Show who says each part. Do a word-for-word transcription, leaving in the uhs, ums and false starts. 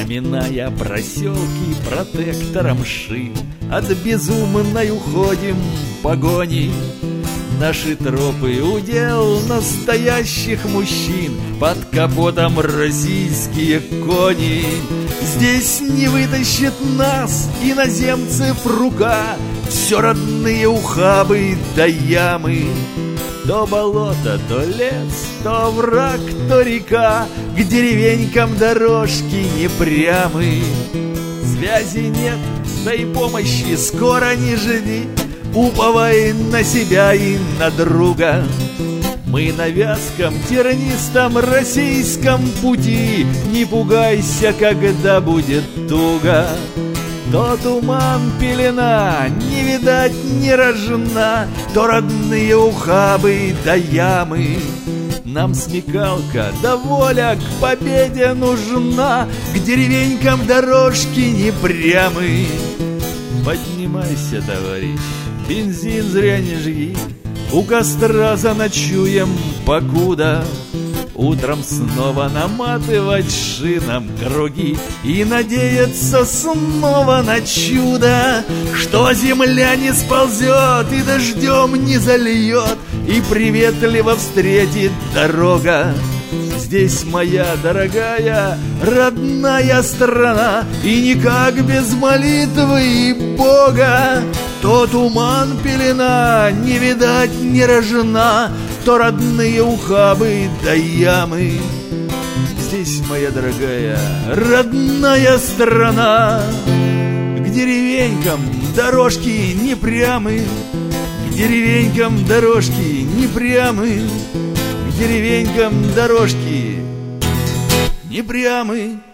Speaker 1: Проминая проселки протектором шин, от безумной уходим погони. Наши тропы удел настоящих мужчин, под капотом российские кони. Здесь не вытащит нас иноземцев рука, все родные ухабы да ямы. То болото, то лес, то враг, то река, к деревенькам дорожки непрямы. Связи нет, да и помощи скоро не жди, уповай на себя и на друга. Мы на вязком, тернистом российском пути, не пугайся, когда будет туго. То туман, пелена, не видать, не рожна, то родные ухабы да ямы. Нам смекалка да воля к победе нужна, к деревенькам дорожки непрямы. Поднимайся, товарищ, бензин зря не жги, у костра заночуем покуда. Утром снова наматывать шинам круги и надеяться снова на чудо, что земля не сползет и дождем не зальет, и приветливо встретит дорога. Здесь моя дорогая родная страна, и никак без молитвы и Бога. То туман, пелена, не видать, не рожна, то родные ухабы да ямы. Здесь моя дорогая родная страна, к деревенькам дорожки непрямы, к деревенькам дорожки непрямы, к деревенькам дорожки непрямы.